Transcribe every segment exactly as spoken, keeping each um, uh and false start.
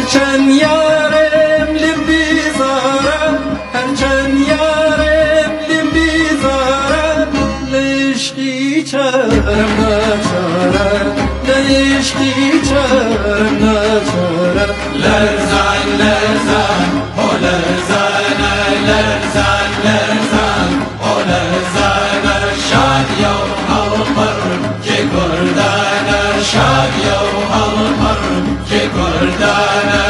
هرچند یارم لیم بیزاره هرچند یارم لیم بیزاره لشقی چرم نچاره لشقی چرم نچاره لرزان لرزان او لرزان لرزان لرزان او لرزان شاد یو القر که گردان شاد یو القر که گردان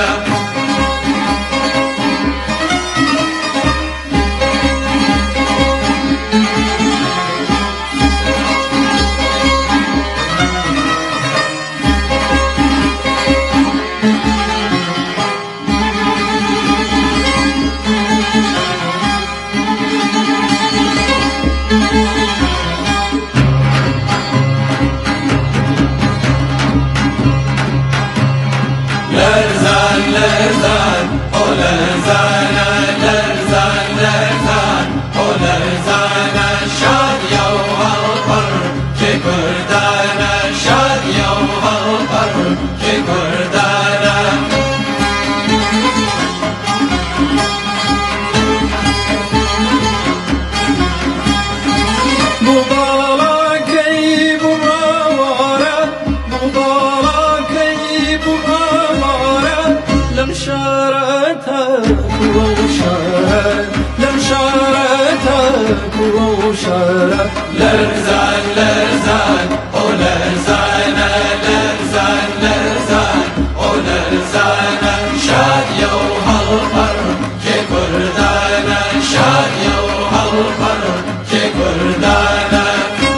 لرزان لرزان او لرزان لرزان لرزان او لرزان شاد یو القر که گردان شاد یو القر که گردان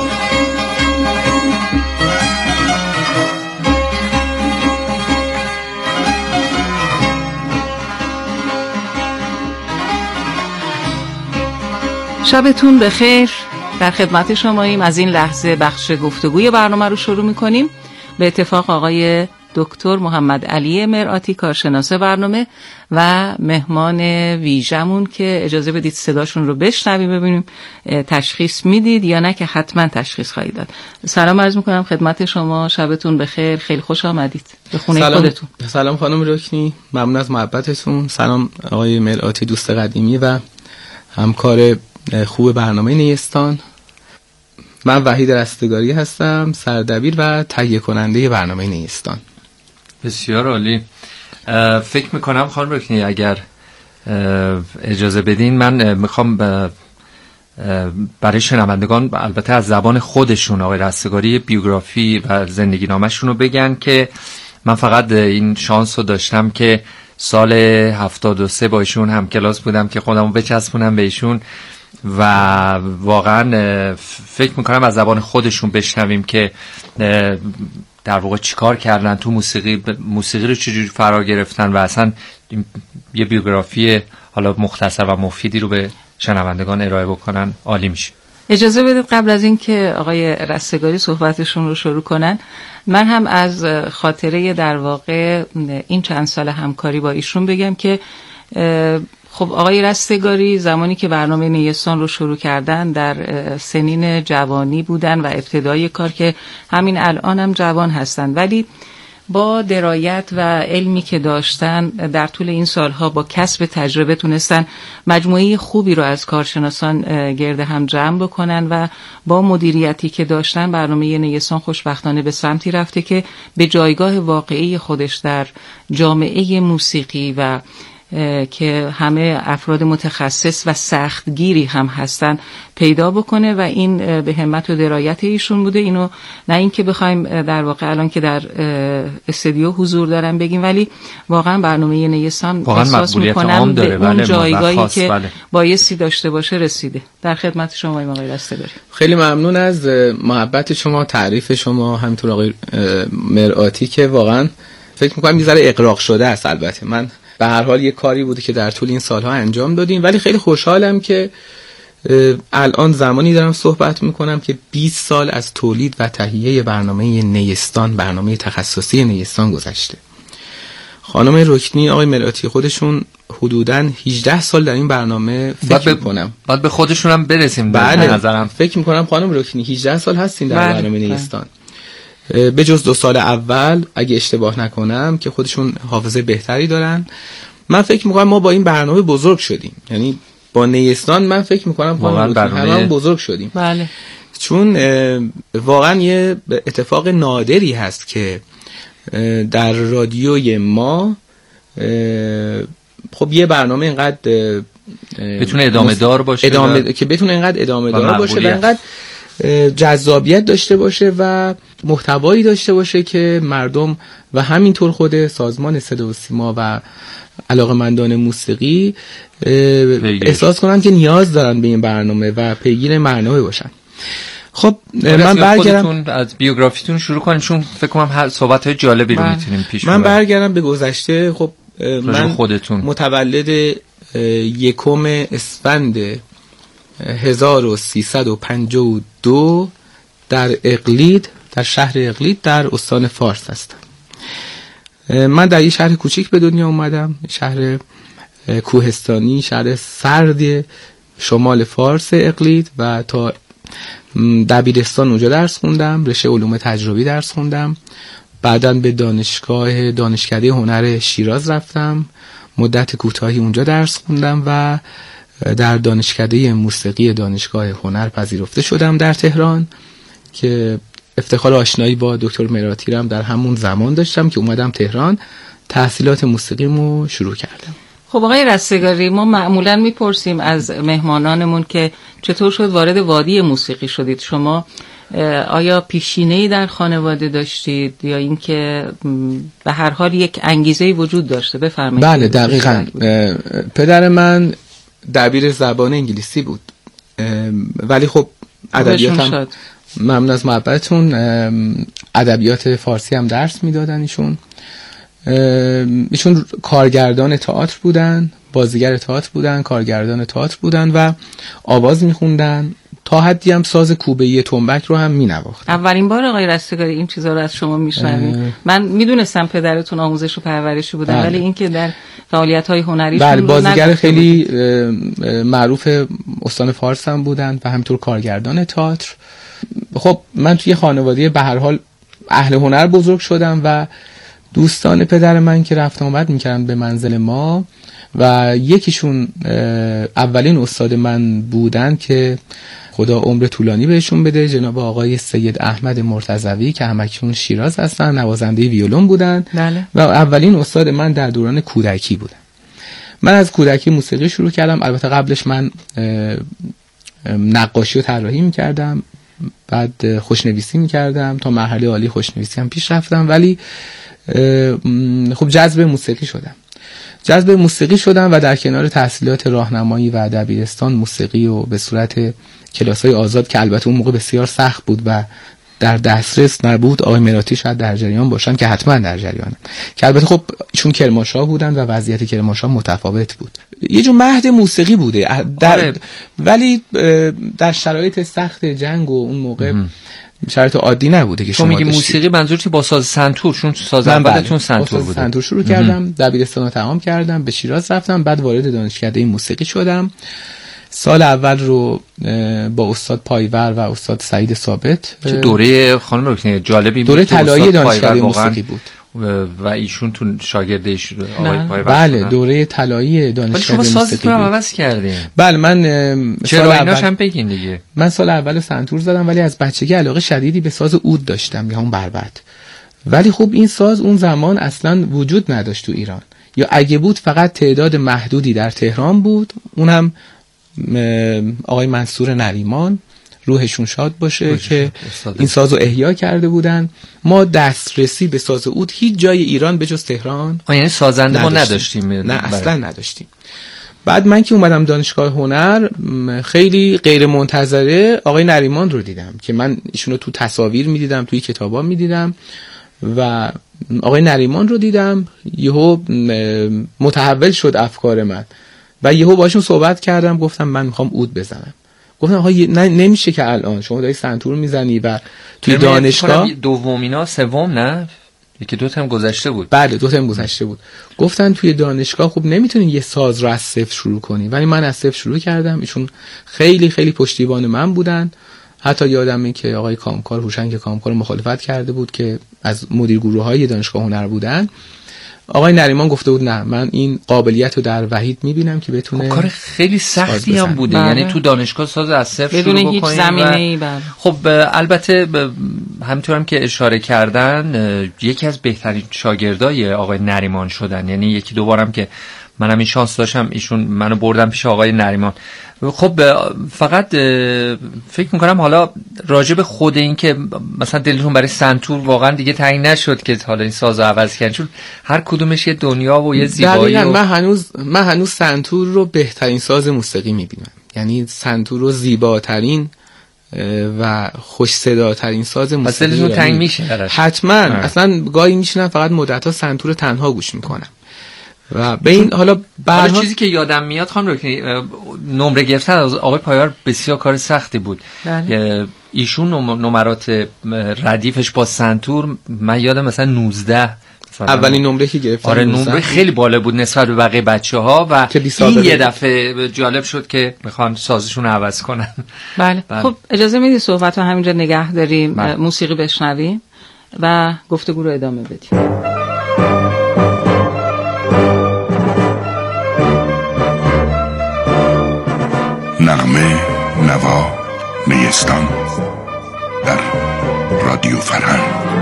شبتون بخیر. در خدمت شماییم. از این لحظه بخش گفتگوی برنامه رو شروع می‌کنیم. به اتفاق آقای دکتر محمد علی مرآتی کارشناس برنامه و مهمان ویژمون که اجازه بدید صداشون رو بشنویم ببینیم تشخیص میدید یا نه که حتما تشخیص خواهید داد. سلام عرض می‌کنم خدمت شما. شبتون بخیر. خیلی خوش آمدید به خونه سلام. خودتون. سلام خانم رکنی، ممنون از محبتتون. سلام آقای مرآتی دوست قدیمی و همکار خوب برنامه نیستان. من وحید رستگاری هستم، سردبیر و تهیه کننده برنامه نیستان. بسیار عالی. فکر میکنم خانم رکنی اگر اجازه بدین من میخوام برای شنوندگان البته از زبان خودشون آقای رستگاری بیوگرافی و زندگی نامشون رو بگن که من فقط این شانس رو داشتم که سال هفتاد و سه با ایشون هم کلاس بودم که خودمو بچسبونم به ایشون و واقعا فکر میکنم از زبان خودشون بشنویم که در واقع چیکار کردن تو موسیقی، موسیقی رو چجوری فرا گرفتن و اصلا یه بیوگرافی حالا مختصر و مفیدی رو به شنوندگان ارائه بکنن. عالی میشه. اجازه بدید قبل از این که آقای رستگاری صحبتشون رو شروع کنن من هم از خاطره در واقع این چند سال همکاری با ایشون بگم که خب آقای رستگاری زمانی که برنامه نیستان رو شروع کردن در سنین جوانی بودن و ابتدای کار که همین الان هم جوان هستن، ولی با درایت و علمی که داشتن در طول این سالها با کسب تجربه تونستن مجموعه خوبی رو از کارشناسان گرد هم جمع بکنن و با مدیریتی که داشتن برنامه نیستان خوشبختانه به سمتی رفته که به جایگاه واقعی خودش در جامعه موسیقی و که همه افراد متخصص و سختگیری هم هستن پیدا بکنه و این به همت و درایت ایشون بوده. اینو نه اینکه بخوایم در واقع الان که در استودیو حضور دارم بگیم، ولی واقعا برنامه نیستان احساس میکنم به اون بله جایگاهی که بله. بایستی داشته باشه رسیده. در خدمت شما آقای رستگاری. خیلی ممنون از محبت شما، تعریف شما، همینطور آقای مرآتی که واقعا فکر میکنم یه ذره اغراق شده است. البته من به هر حال یه کاری بوده که در طول این سالها انجام دادیم، ولی خیلی خوشحالم که الان زمانی دارم صحبت میکنم که بیست سال از تولید و تهیه برنامه نیستان، برنامه تخصصی نیستان گذشته. خانم رکنی، آقای مرآتی خودشون حدوداً هجده سال در این برنامه فکر میکنم. بعد به خودشون هم برسیم. بله نظرم فکر میکنم خانم رکنی هجده سال هستین در برنامه نیستان. به جز دو سال اول اگه اشتباه نکنم که خودشون حافظه بهتری دارن. من فکر میکنم ما با این برنامه بزرگ شدیم، یعنی با نیستان من فکر میکنم واقعا برنامه همه بزرگ شدیم. بله. چون واقعا یه اتفاق نادری هست که در رادیوی ما خب یه برنامه اینقدر بتونه ادامه دار باشه ادامه و... که بتونه اینقدر ادامه دار باشه و مقبولیت. اینقدر جذابیت داشته باشه و محتوایی داشته باشه که مردم و همینطور خود سازمان صدا و سیما و علاقه‌مندان موسیقی احساس کنن که نیاز دارن به این برنامه و پیگیر برنامه باشن. خب من برگردم از بیوگرافیتون شروع کنیم، چون فکر کنم هر صحبت‌های جالبی رو میتونیم پیش ببریم. من برگردم به گذشته. خب من خودتون متولد یکم اسفند هزار و سیصد و پنجاه و دو در اقلید، در شهر اقلید در استان فارس هستم. من در یه شهر کوچیک به دنیا اومدم، شهر کوهستانی، شهر سرد شمال فارس اقلید و تا دبیرستان اونجا درس خوندم، رشته علوم تجربی درس خوندم. بعداً به دانشگاه دانشکده هنر شیراز رفتم، مدت کوتاهی اونجا درس خوندم و در دانشکده موسیقی دانشگاه هنر پذیرفته شدم در تهران که افتخار آشنایی با دکتر مراتی رم در همون زمان داشتم که اومدم تهران تحصیلات موسیقیمو شروع کردم. خب آقای رستگاری، ما معمولا میپرسیم از مهمانانمون که چطور شد وارد وادی موسیقی شدید. شما آیا پیشینه‌ای در خانواده داشتید یا اینکه به هر حال یک انگیزه‌ای وجود داشته؟ بفرمایید. بله دقیقاً. پدر من دبیر زبان انگلیسی بود ولی خب ادبیاتم، ممنون از محبتتون، ادبیات فارسی هم درس میدادن. ایشون ایشون کارگردان تئاتر بودن، بازیگر تئاتر بودن، کارگردان تئاتر بودن و آواز میخوندن، تا حدی هم ساز کوبه‌ای تنبک رو هم مینواختن. اولین بار آقای رستگاری این چیزا رو از شما میشنویم. من میدونستم پدرتون آموزش و پرورشی بودن، بله. ولی اینکه در فعالیت‌های هنریشون بله بازیگر خیلی معروف استان فارس هم بودن و همینطور کارگردان تئاتر. خب من توی خانواده به هر حال اهل هنر بزرگ شدم و دوستان پدر من که رفت آمد میکردن به منزل ما و یکیشون اولین استاد من بودن که خدا عمر طولانی بهشون بده، جناب آقای سید احمد مرتضوی که همکنون شیراز هستن، نوازنده ویولون بودن. بله. و اولین استاد من در دوران کودکی بودن. من از کودکی موسیقی شروع کردم. البته قبلش من نقاشی و طراحی میکردم، بعد خوشنویسی میکردم، تا مرحله عالی خوشنویسی هم پیش رفتم، ولی خب جذب موسیقی شدم جذب موسیقی شدم و در کنار تحصیلات راهنمایی و دبیرستان موسیقی و به صورت کلاس‌های آزاد که البته اون موقع بسیار سخت بود و در دسترس نبود، آقای مراتی شاید در جریان باشن که حتما در جریانن، که البته خب چون کرمانشاه بودن و وضعیت کرمانشاه متفاوت بود، یه جور مهد موسیقی بوده در... ولی در شرایط سخت جنگ و اون موقع شرایط عادی نبوده که شما میگی موسیقی منظورتی با ساز سنتور، چون ساز اولتون سنتور بوده. سنتور شروع کردم، دبیرستان رو تمام کردم، به شیراز رفتم، بعد وارد دانشکده موسیقی شدم. سال اول رو با استاد پایور و استاد سعید ثابت، چه دوره خانم رکنی جالبی، دوره طلایی دانشکده موسیقی بود و ایشون تو شاگردش آقای پایور. بله دوره طلایی دانشکده موسیقی. شما سازتون هم عوض کردین؟ بله من چرا ایناش هم بگین دیگه. من سال اول سنتور زدم ولی از بچگی علاقه شدیدی به ساز عود داشتم یا اون بربط، ولی خب این ساز اون زمان اصلا وجود نداشت تو ایران، یا اگه بود فقط تعداد محدودی در تهران بود، اونم آقای منصور نریمان روحشون شاد باشه که این سازو احیا کرده بودن. ما دسترسی به ساز عود هیچ جای ایران به جز تهران، یعنی سازنده ما نداشتیم. نه اصلا نداشتیم. بعد من که اومدم دانشگاه هنر خیلی غیر منتظره آقای نریمان رو دیدم که من ایشونو تو تصاویر میدیدم، توی کتابا میدیدم و آقای نریمان رو دیدم، یهو متحول شد افکار من و یهو باشون صحبت کردم، گفتم من میخوام عود بزنم. گفتم آقا نه نمیشه که الان شما داری سنتور میزنی و توی دانشگاه دومینا سوم نه یکی دو تا هم گذشته بود. بله دو تا هم گذشته بود. گفتن توی دانشگاه خب نمیتونی یه ساز رو از صفر شروع کنی، ولی من از صفر شروع کردم. ایشون خیلی خیلی پشتیبان من بودن، حتی یادمه که آقای کامکار، هوشنگ کامکار مخالفت کرده بود که از مدیر گروه‌های دانشگاه هنر بودن. آقای نریمان گفته بود نه، من این قابلیت رو در وحید میبینم که بتونه. کار خیلی سختی هم بوده. بله. یعنی تو دانشگاه ساز از صفر شروع بکنید. بدون هیچ زمینه‌ای. بله. خب البته همینطور هم که اشاره کردن یکی از بهترین شاگردای آقای نریمان شدن. یعنی یکی دو بارم که منم این شانس داشتم ایشون منو بردن پیش آقای نریمان. خب فقط فکر میکنم حالا راجع به خود این که مثلا دلتون برای سنتور واقعا دیگه تنگ نشد که حالا این سازو عوض کردن، چون هر کدومش یه دنیا و یه زیبایی و... من هنوز من هنوز سنتور رو بهترین ساز موسیقی میبینم. یعنی سنتور رو زیباترین و خوش صداترین ساز موسیقی. دلتون تنگ میشه حتما. اصلا گاهی میشینم فقط مدت‌ها سنتور تنها گوش میکنم. و به این حالا حالا چیزی که یادم میاد خانم رکنی، نمره گرفتن از آقای پایور بسیار کار سختی بود. بله. ایشون نمرات ردیفش با سنتور من یادم مثلا نوزده اولین نمره که گرفتن. آره نمره خیلی بالا بود نسبت به بقیه بچه‌ها و این یه دفعه جالب شد که میخوان سازشون رو عوض کنن. بله. بله. خب اجازه میدید صحبت رو همینجا نگه داریم. بله. موسیقی بشنویم و گفتگو رو ادامه بدیم. نغمه نوا نیستان در رادیو فرهنگ.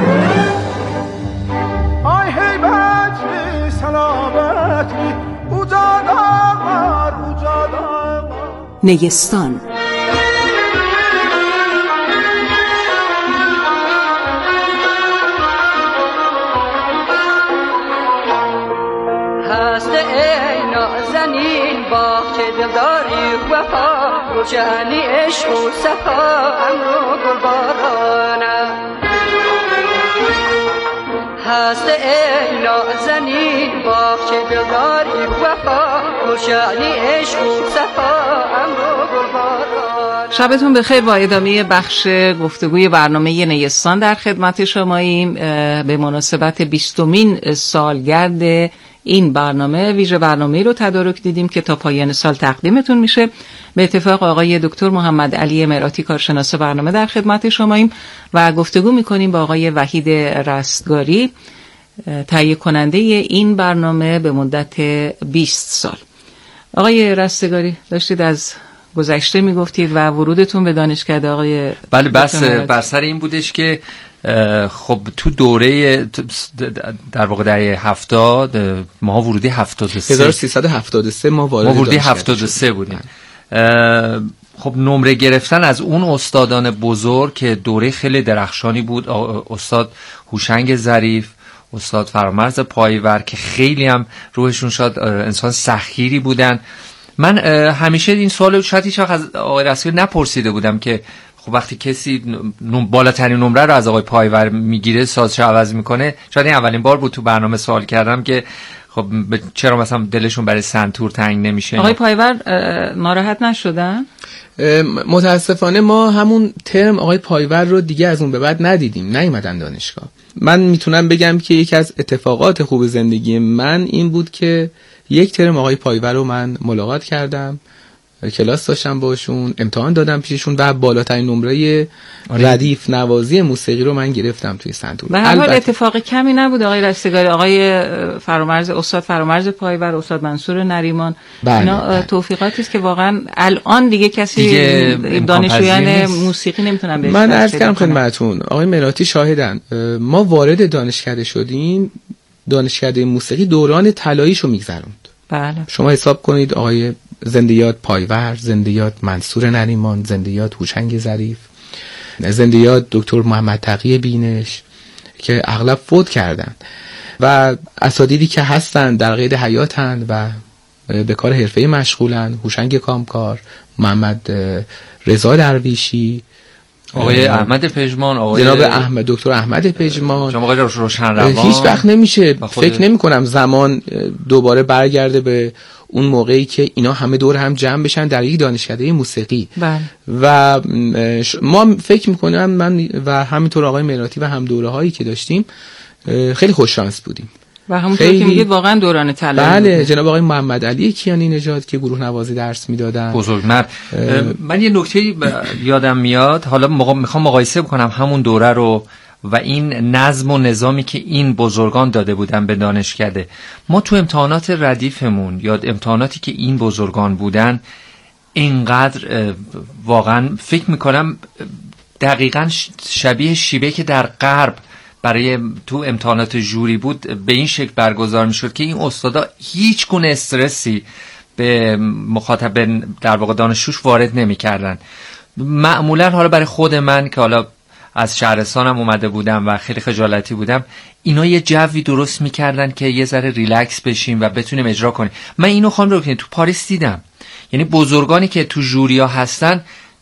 آی هیبت سلامت اوجادار اوجادار نیستان. هست ای نازنین با که دلداری وفا روشنی عشق و صفا امرو گلبارانه هست ای نازنین با که دلداری وفا روشنی عشق و صفا امرو گلبارانه. شبتون بخیر. با ادامه بخش گفتگوی برنامه نیستان در خدمت شماییم به مناسبت بیستمین سالگرد این برنامه. ویژه برنامه‌ای رو تدارک دیدیم که تا پایان سال تقدیمتون میشه. به اتفاق آقای دکتر محمد علی مرآتی کارشناس برنامه در خدمت شماییم و گفتگو میکنیم با آقای وحید رستگاری تهیه کننده این برنامه به مدت بیست سال. آقای رستگاری داشتید از گذشته میگفتید و ورودتون به دانشکده آقای بله بس بر سر این بودش که خب تو دوره در واقع دهه هفتاد ما ورودی هفتاد و سه هزار و سیصد و هفتاد و سه ما وارد ما ورودی هفتاد و سه بودیم. خب نمره گرفتن از اون استادان بزرگ که دوره خیلی درخشانی بود، استاد هوشنگ ظریف، استاد فرامرز پایور که خیلی هم روحشون شاد انسان سخیری بودن. من همیشه این سوالو شاید هیچ وقت از آقای رستگاری نپرسیده بودم که خب وقتی کسی بالاترین نمره رو از آقای پایور میگیره سازش عوض میکنه، شاید این اولین بار بود تو برنامه سوال کردم که خب چرا مثلا دلشون برای سنتور تنگ نمیشه. آقای پایور ناراحت نشدن؟ متاسفانه ما همون ترم آقای پایور رو دیگه از اون به بعد ندیدیم، نیومدن دانشگاه. من میتونم بگم که یکی از اتفاقات خوب زندگی من این بود که یک ترم آقای پایور رو من ملاقات کردم، کلاس داشتم باشون، امتحان دادم پیششون و بالاترین نمره ردیف نوازی موسیقی رو من گرفتم توی سنتور. به هر حال اتفاق کمی نبود آقای رستگاری. آقای فرامرز استاد فرامرز پایور، استاد منصور نریمان، بله اینا بله. توفیقاتی است که واقعا الان دیگه کسی دیگه دانشجویان موسیقی نمیتونن بهش. من عرض کردم خدمتتون آقای مرآتی شاهدن، ما وارد دانشکده شدیم، دانشکده موسیقی دوران طلاییشو میگذروند. بله. شما حساب کنید آقای زندیات پایور، زندیات منصور نریمان، زندیات هوشنگ ظریف، زندیات دکتر محمد تقی بینش که اغلب فوت کردن و اساتیدی که هستن در قید حیاتن و به کار حرفه‌ای مشغولن، هوشنگ کامکار، محمد رضا درویشی، آقای احمد پژمان، آقای جناب احمد دکتر احمد پژمان، شما آقای روشنروان. هیچ وقت نمیشه فکر نمی کنم زمان دوباره برگرده به اون موقعی که اینا همه دور هم جمع بشن در یک دانشکده موسیقی. بله. و ما فکر میکنم من و همینطور آقای مرآتی و هم دوره هایی که داشتیم خیلی خوش شانس بودیم و همونطور خیلی... که میگید واقعا دوران طلایی. بله، جناب آقای محمد علی کیانی نژاد که گروه نوازی درس میدادن، بزرگمرد. من یه نکته یادم میاد، حالا مقا... میخوام مقایسه بکنم همون دوره رو و این نظم و نظامی که این بزرگان داده بودن به دانشکده. ما تو امتحانات ردیفمون یا امتحاناتی که این بزرگان بودن اینقدر واقعا فکر میکنم دقیقاً شبیه شیبه که در غرب برای تو امتحانات جوری بود به این شکل برگزار میشد که این استادا هیچ گونه استرسی به مخاطب در واقع دانشجوش وارد نمیکردن. معمولا حالا برای خود من که حالا از شهرستانم اومده بودم و خیلی خجالتی بودم، اینا یه جوی درست میکردن که یه ذره ریلکس بشیم و بتونیم اجرا کنیم. من اینو خواهم رو تو پاریس دیدم، یعنی بزرگانی که تو جوریا هستن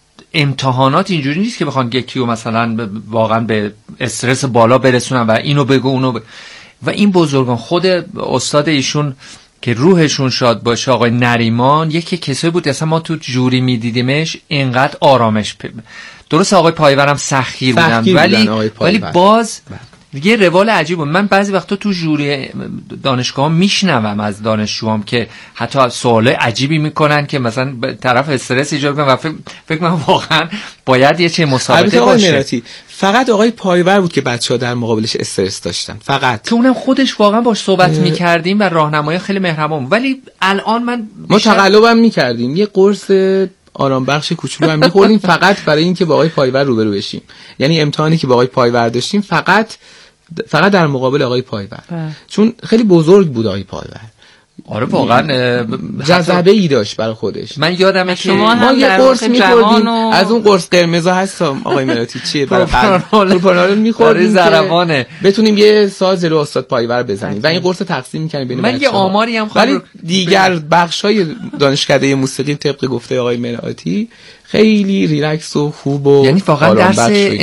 امتحانات اینجوری نیست که بخوان یکیو مثلا واقعا به استرس بالا برسونن و اینو بگو اونو ب... و این بزرگان خود استاد ایشون که روحشون شاد باشه آقای نریمان یکی کسایی بود اصلا ما تو جوری میدیدیمش اینقدر آرامش پ... درست آقای پایورم سخیر بودن ولی ولی باز یه روال عجیب بود. من بعضی وقتا تو جوری دانشگاه میشنوم از دانشجوام که حتی سوال عجیبی میکنن که مثلا طرف استرس ایجاد کنه و فکر فکر من واقعا باید یه چه مسابقه باشه. فقط آقای پایور بود که بچه‌ها در مقابلش استرس داشتن، فقط که اونم خودش واقعا باش صحبت میکردیم و راهنمایی خیلی مهربان. ولی الان من ما تقلبم میکردیم، یه قرص آرام بخش کوچولو هم می‌خوردیم فقط برای اینکه با آقای پایور روبرو بشیم. یعنی امتحانی که با آقای پایور داشتیم فقط فقط در مقابل آقای پایور، چون خیلی بزرگ بود آقای پایور. آره واقعا جذبه ای داشت برای خودش. من یادمه که ما یه قرص می‌خوردیم و... از اون قرص قرمزا هستم آقای مراتی چیه برای پروپانول می‌خوردیم زربانه بتونیم یه ساز رو استاد پایور بزنیم و این قرص تقسیم می‌کنیم بین بچه‌ها. من یه آماری هم ولی دیگر بخش‌های دانشکده موسیقی طبق گفته آقای مراتی خیلی ریلکس و خوب و یعنی واقعا درس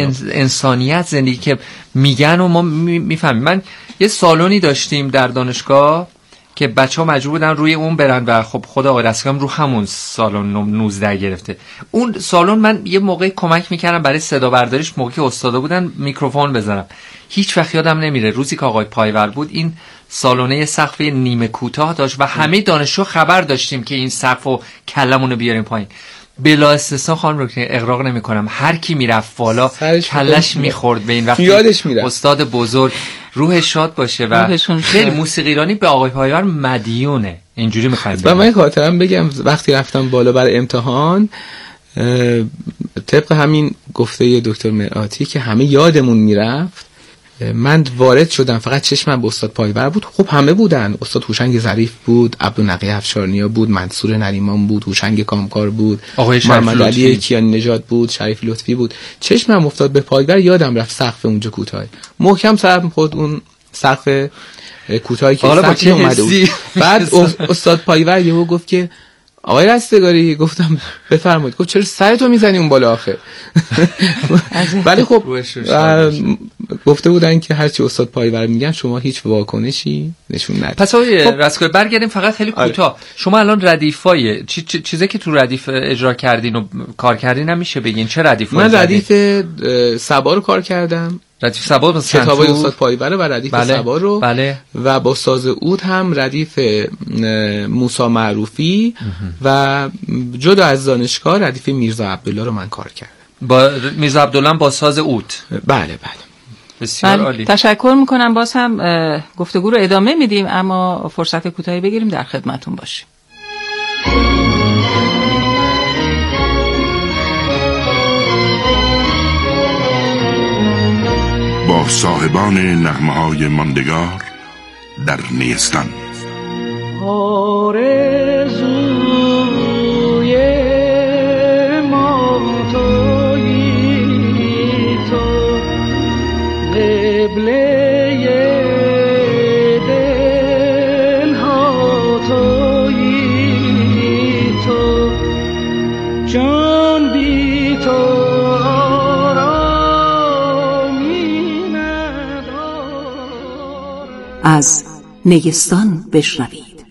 انسانیت زندگی که میگن و ما میفهمیم. من یه سالونی داشتیم در دانشگاه که بچه‌ها مجبور بودن روی اون برن و خب خود آقای رسکام رو همون سالن نوزده گرفته. اون سالن من یه موقعی کمک میکردم برای صدا برداریش، موقعی که استادا بودن میکروفون بزنم. هیچ وقت یادم نمیره روزی که آقای پایور بود این سالونه سقف نیمه کوتاه داشت و همه دانشجو خبر داشتیم که این سقفو کلمونو بیاریم پایین. بلا استثنا خانم رو که اغراق نمی کنم هر کی میرفت بالا کلش میخورد به این وقت. یادش میره استاد بزرگ روحش شاد باشه و خیلی موسیقی ایرانی به آقای پایور مدیونه. اینجوری میخوایم و من خاطرم بگم وقتی رفتم بالا برای امتحان طبق همین گفته دکتر مرآتی که همه یادمون میرفت، من وارد شدم فقط چشمم به استاد پایور بود. خب همه بودن، استاد هوشنگ ظریف بود، عبدالنقی افشارنیا بود، منصور نریمان بود، هوشنگ کامکار بود، محمد علی کیانی نژاد بود، شریف لطفی بود. چشمم افتاد به پایور، یادم رفت سقف اونجا کوتاه محکم سرم خود اون سقف کوتاهی که سقف اومده بود. بعد استاد پایور یهو گفت که آقای رستگاری، گفتم بفرمایید. گفت چرا سرتو میزنی اون بالا آخه؟ ولی خب گفته بودن که هرچی استاد پایور میگن شما هیچ واکنشی نشون ندید. پس آقای خب رستگاری برگردیم فقط خیلی کوتاه. آره. شما الان ردیفای چی چی چیزی که تو ردیف اجرا کردین و کار کردین نمیشه بگین چه ردیفایی؟ من ردیف صبا رو کار کردم. ردیف صبا با کتابای استاد پایور و ردیف بله. صبا رو بله. و با ساز عود هم ردیف موسی معروفی و جدا از دانشگاه ردیف میرزا عبدالله رو من کار کردم. با میرزا عبدالله با ساز عود. بله بله. بسیار عالی. تشکر میکنم. باز هم گفتگو رو ادامه میدیم اما فرصت کوتاهی بگیریم، در خدمتتون باشیم. با صاحبان نغمه‌های ماندگار در نیستان. آرزوی ما تویی تو، قبله دلها تویی تو، جان بی تو از نیستان بشنوید.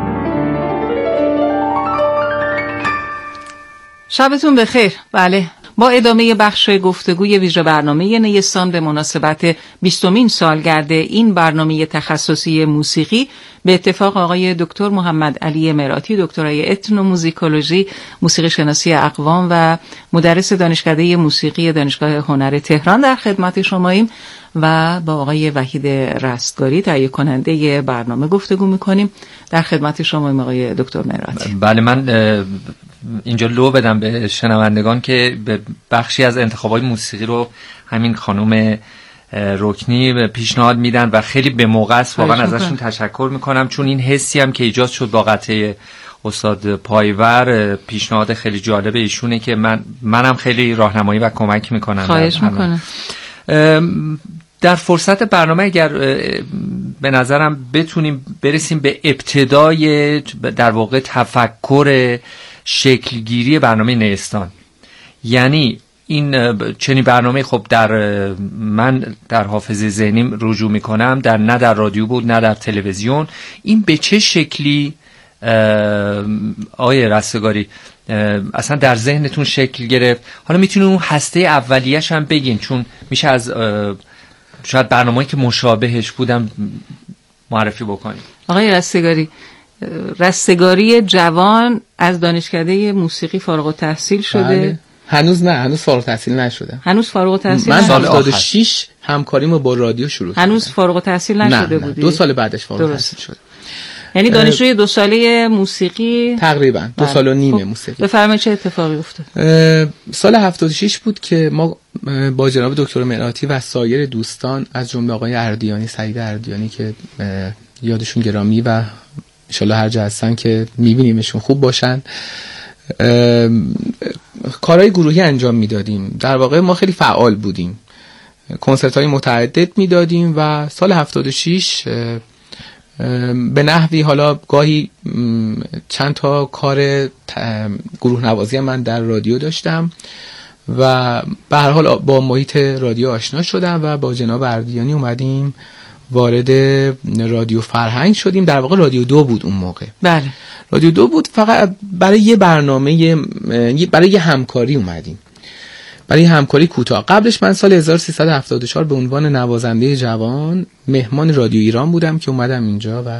شبتون بخیر. بله با ادامه بخش گفتگوی ویژه برنامه نیستان به مناسبت بیستمین سالگرد این برنامه تخصصی موسیقی به اتفاق آقای دکتر محمد علی مرآتی، دکترای اتنوموزیکولوژی، موسیقی شناسی اقوام و مدرس دانشکده موسیقی دانشگاه هنر تهران در خدمت شماییم و با آقای وحید رستگاری تهیه کننده برنامه گفتگو میکنیم. در خدمت شماییم آقای دکتر مرآتی. بله، من اینجا لو بدم به شنوندگان که به بخشی از انتخابات موسیقی رو همین خانم رکنی پیشنهاد میدن و خیلی به موقع است. واقعا ازشون تشکر میکنم، چون این حسی هم که ایجاد شد با قطعه استاد پایور، پیشنهاد خیلی جالب ایشونه که من منم خیلی راهنمایی و کمک میکنم. خواهش میکنم. در فرصت برنامه اگر به نظرم بتونیم برسیم به ابتدای در واقع تفکر شکلگیری برنامه نیستان، یعنی این چنین برنامه خب در من در حافظه ذهنیم رجوع میکنم، در نه در رادیو بود نه در تلویزیون. این به چه شکلی آقای رستگاری اصلا در ذهنتون شکل گرفت؟ حالا میتونید اون هسته اولیه‌اش هم بگین، چون میشه از شاید برنامه‌ای که مشابهش بودم معرفی بکنید. آقای رستگاری، رستگاری جوان از دانشکده موسیقی فارغ التحصیل شده؟ بله. هنوز نه، هنوز فارغ التحصیل نشده. هنوز فارغ التحصیل من سال هفتاد و شش همکاریمو با رادیو شروع کردم. هنوز فارغ التحصیل نشده بودی؟ دو سال بعدش فارغ التحصیل شد. یعنی دانشجوی دو ساله موسیقی تقریبا دو سال و نیمه موسیقی. بفرمایید چه اتفاقی افتاد؟ سال هفتاد و شش بود که ما با جناب دکتر مرآتی و سایر دوستان از جمله آقای اردیانی، سعید اردیانی که یادشون گرامی و ان شاءالله هر جا هستن که میبینیمشون خوب باشن، کارهای گروهی انجام میدادیم. در واقع ما خیلی فعال بودیم، کنسرت های متعدد میدادیم و سال هفتاد و شش به نحوی حالا گاهی چند تا کار گروه نوازی من در رادیو داشتم و به هر حال با محیط رادیو آشنا شدم و با جناب اردیانی اومدیم وارد رادیو فرهنگ شدیم. در واقع رادیو دو بود اون موقع. بله، رادیو دو بود. فقط برای یه برنامه، برای یه همکاری اومدیم، برای همکاری کوتاه. قبلش من سال هزار و سیصد و هفتاد و چهار به عنوان نوازنده جوان مهمان رادیو ایران بودم که اومدم اینجا و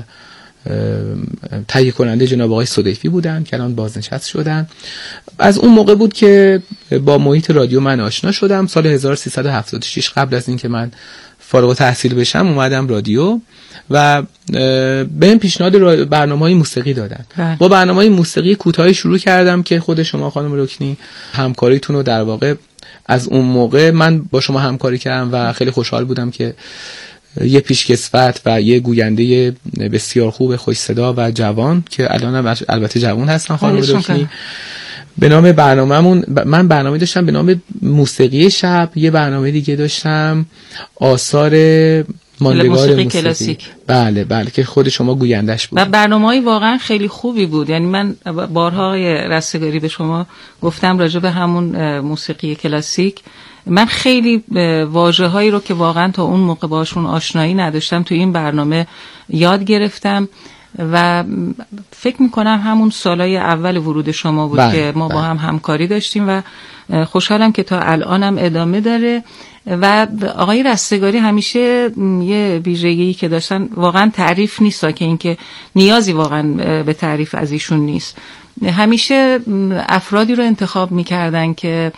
تهیه کننده جناب آقای صدیفی بودن که الان بازنشسته شدن. از اون موقع بود که با محیط رادیو من آشنا شدم. سال هزار و سیصد و هفتاد و شش قبل از اینکه من فارغ التحصیل بشم اومدم رادیو و بهم پیشنهاد برنامه‌های موسیقی دادن. بله. با برنامه‌های موسیقی کوتاهی شروع کردم که خود شما خانم رکنی همکاریتون رو در واقع از اون موقع من با شما همکاری کردم و خیلی خوشحال بودم که یه پیشکسوت و یه گوینده بسیار خوب، خوش صدا و جوان که الان البته جوان هستن خانم رکنی، به نام برنامه‌مون من برنامه داشتم به نام موسیقی شب، یه برنامه دیگه داشتم آثار ماندگار موسیقی کلاسیک. بله بله که خود شما گویندش بود و برنامه‌ای واقعا خیلی خوبی بود. یعنی من بارها رستگاری به شما گفتم راجع به همون موسیقی کلاسیک، من خیلی واژه‌هایی رو که واقعا تا اون موقع باشون آشنایی نداشتم تو این برنامه یاد گرفتم و فکر میکنم همون سالای اول ورود شما بود بله، که ما بله. با هم همکاری داشتیم و خوشحالم که تا الانم ادامه داره. و آقای رستگاری همیشه یه ویژگی که داشتن واقعا تعریف نیست، که اینکه نیازی واقعا به تعریف از ایشون نیست، همیشه افرادی رو انتخاب میکردن که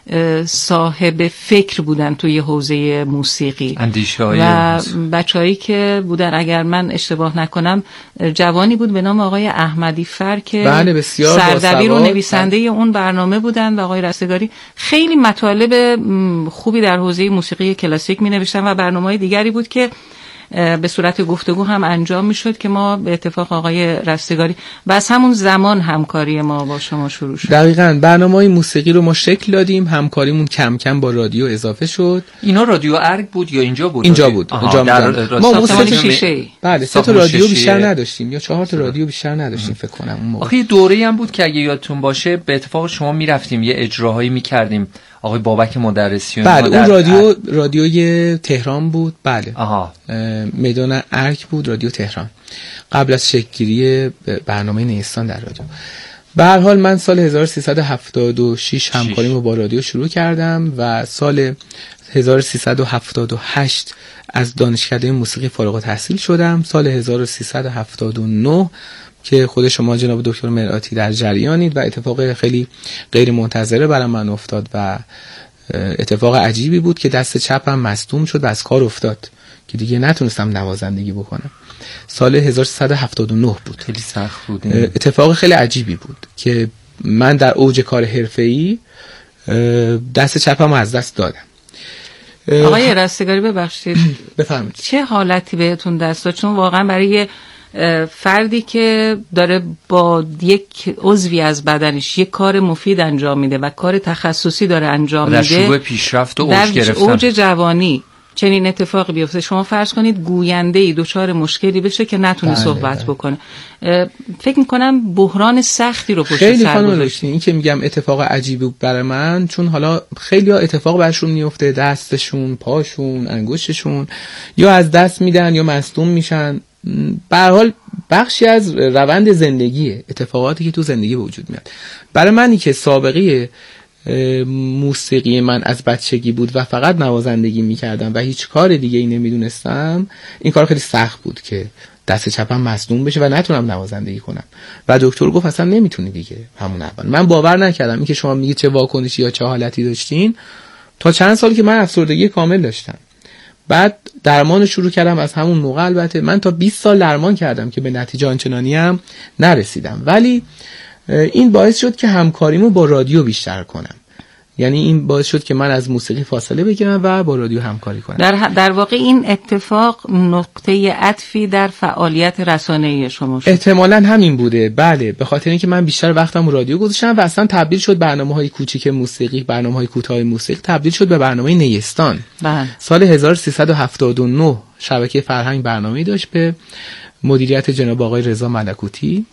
صاحب فکر بودن توی حوزه موسیقی و بچه‌هایی که بودن، اگر من اشتباه نکنم جوانی بود به نام آقای احمدی فر که بله بسیار سردبیر و نویسنده بله. اون برنامه بودن و آقای رستگاری خیلی مطالب خوبی در حوزه موسیقی کلاسیک می نوشتن و برنامه‌های دیگری بود که به صورت گفتگو هم انجام میشد که ما به اتفاق آقای رستگاری و از همون زمان همکاری ما با شما شروع شد. دقیقاً برنامه‌های موسیقی رو ما شکل دادیم، همکاریمون کم کم با رادیو اضافه شد. اینا رادیو ارگ بود یا اینجا بود؟ اینجا بود. اینجا در ما موسیقی شیشه. بله سه تا رادیو بیشتر نداشتیم یا چهار تا رادیو بیشتر نداشتیم فکر کنم اون موقع. آخه یه دوره‌ای هم بود که اگه یادتون باشه به اتفاق شما میرفتیم یه اجراهایی می‌کردیم. آقای بابک مدرسیون بله اون رادیو رادیوی تهران بود. بله آها میدان ارک بود رادیو تهران قبل از شکل‌گیری برنامه نیستان در رادیو به هر حال من سال هزار و سیصد و هفتاد و شش همکاریمو با رادیو شروع کردم و سال هزار و سیصد و هفتاد و هشت از دانشکده موسیقی فارغ التحصیل شدم. سال هزار و سیصد و هفتاد و نه که خود شما جناب دکتر مرآتی در جریانید و اتفاق خیلی غیر منتظره برای من افتاد و اتفاق عجیبی بود که دست چپم مصدوم شد و از کار افتاد که دیگه نتونستم نوازندگی بکنم. سال هزار و سیصد و هفتاد و نه بود. خیلی سخت بود. اتفاق خیلی عجیبی بود که من در اوج کار حرفه‌ای دست چپم از دست دادم. آقای رستگاری ببخشید بفرمایید. چه حالتی بهتون دست داد؟ چون واقعا برای فردی که داره با یک عضوی از بدنش یک کار مفید انجام میده و کار تخصصی داره انجام میده، در شروع پیشرفت و اوج گرفتن، در اوج جوانی چنین اتفاقی بیفته، شما فرض کنید گوینده‌ای دچار مشکلی بشه که نتونه بله صحبت بله. بکنه، فکر میکنم بحران سختی رو پشت خیلی سر خانم گذاشتین. این که میگم اتفاق عجیبی بود برای من، چون حالا خیلی ها اتفاق برشون میفته، دستشون، پاشون، انگشتشون یا از دست میدن یا مصدوم میشن. به هر حال بخشی از روند زندگیه، اتفاقاتی که تو زندگی به وجود میاد. برای منی که سابقه موسیقی من از بچگی بود و فقط نوازندگی میکردم و هیچ کار دیگه ای نمیدونستم، این کار خیلی سخت بود که دست چپم مصدوم بشه و نتونم نوازندگی کنم و دکتر گفت اصلا نمیتونی دیگه. همون اول من باور نکردم این که شما میگید چه واکنشی یا چه حالتی داشتین. تا چند سال که من افسردگی کامل داشتم، بعد درمان شروع کردم از همون موقع. البته من تا بیست سال درمان کردم که به نتیجه آنچنانی هم نرسیدم، ولی این باعث شد که همکاریمو با رادیو بیشتر کنم. یعنی این باعث شد که من از موسیقی فاصله بگیرم و با رادیو همکاری کنم. در در واقع این اتفاق نقطه عطفی در فعالیت رسانه‌ای شما شد. احتمالاً همین بوده. بله، به خاطر اینکه من بیشتر وقتم رادیو گذاشتم و اصلا تبدیل شد برنامه‌های کوچیک موسیقی، برنامه‌های کوتاه موسیقی تبدیل شد به برنامه نیستان. بله. سال هزار و سیصد و هفتاد و نه شبکه فرهنگ برنامه‌ای داشت به مدیریت جناب آقای رضا ملکوتی.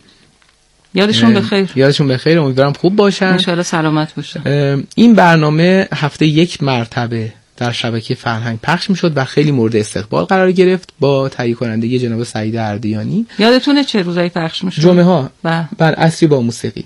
یادشون بخیر. یادشون بخیر، امیدوارم خوب باشن. ان شاءالله سلامت باشن. این برنامه هفته یک مرتبه در شبکه فرهنگ پخش میشد و خیلی مورد استقبال قرار گرفت با تهیه کنندگی جناب سعید اردیانی. یادتونه چه روزایی پخش میشد؟ جمعه ها بر عصری با موسیقی.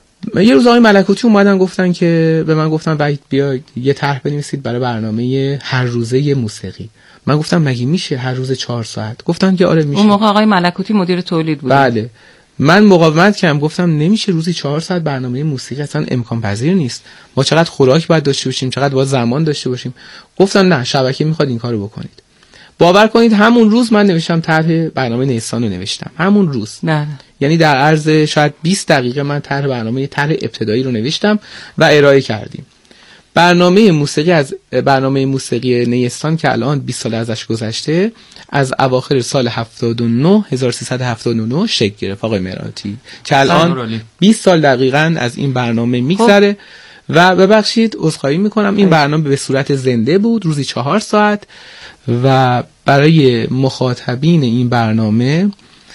یه روز آقای ملکوتی اومدن گفتن که به من گفتن باید بیا یه طرح بنویسید برای برنامه هر روزه موسیقی. من گفتم مگه میشه هر روز چهار ساعت؟ گفتن که آره میشه. اون موقع آقای ملکوتی مدیر تولید بود. بله. من مقاومت کردم، گفتم نمیشه روزی چهار ساعت برنامه موسیقی، اصلا امکان پذیر نیست. ما چقدر خوراک باید داشته باشیم، چقدر باید زمان داشته باشیم. گفتن نه، شبکه میخواد این کارو بکنید. باور کنید همون روز من نوشتم طرح برنامه نیستان رو نوشتم. همون روز. نه. یعنی در عرض شاید بیست دقیقه من طرح برنامه طرح ابتدایی رو نوشتم و ارائه کردیم. برنامه موسیقی از برنامه موسیقی نیستان که الان بیست سال ازش گذشته، از اواخر سال هفتاد و نه هزار و سیصد و هفتاد و نه شکل گرفت آقای مرآتی که الان بیست سال دقیقاً از این برنامه میگذره. و ببخشید عذرخواهی میکنم، این برنامه به صورت زنده بود روزی چهار ساعت و برای مخاطبین این برنامه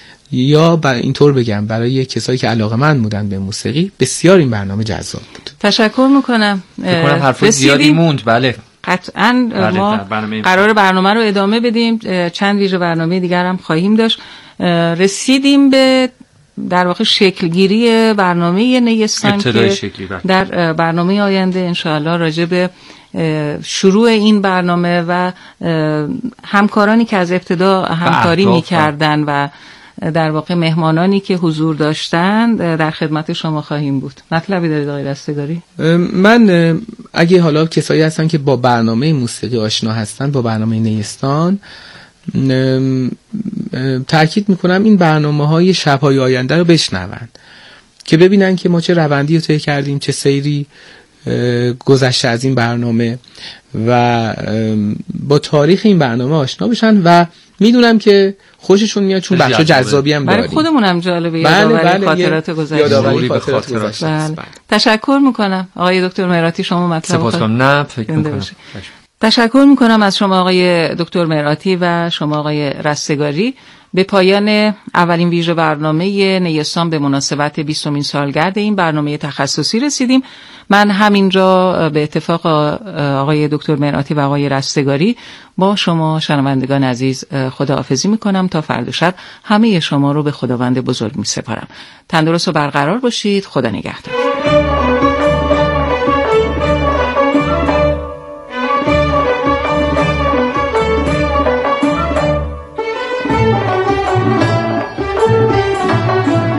یا برای اینطور بگم برای کسایی که علاقه‌مند بودن به موسیقی بسیار این برنامه جذاب بود. تشکر میکنم. فکر کنم حرف زیادی موند. بله قطعاً بله ما برنامه قرار برنامه رو ادامه بدیم، چند ویژه برنامه دیگر هم خواهیم داشت. رسیدیم به در واقع شکلگیری برنامه نیستان که در برنامه آینده انشاءالله راجع به شروع این برنامه و همکارانی که از ابتدا همکاری می‌کردن و در واقع مهمانانی که حضور داشتن در خدمت شما خواهیم بود. مطلبی دارید آقای رستگاری؟ من اگه حالا کسایی هستن که با برنامه موسیقی آشنا هستن، با برنامه نیستان، تأکید میکنم این برنامه‌های شب‌های آینده رو بشنوند که ببینن که ما چه روندی رو طی کردیم، چه سیری گذشته از این برنامه و با تاریخ این برنامه آشنا بشن و میدونم که خوششون میاد چون بخش جذابی هم داریم. برای خودمون هم جالبه یادآوری بله بله خاطرات گذشته. یادآوری خاطرات گذشته. بله. تشکر میکنم آقای دکتر مرآتی. شما مطلب سپاسگزارم. نه فکر میکنم. تشکر میکنم از شما آقای دکتر مرآتی و شما آقای رستگاری. به پایان اولین ویژه برنامه نیستان به مناسبت بیستمین سالگرد این برنامه تخصصی رسیدیم. من همینجا به اتفاق آقای دکتر مرآتی و آقای رستگاری با شما شنوندگان عزیز خداحافظی میکنم تا فردا شب. همه شما رو به خداوند بزرگ میسپارم. تندرست و برقرار باشید. خدا نگهدار.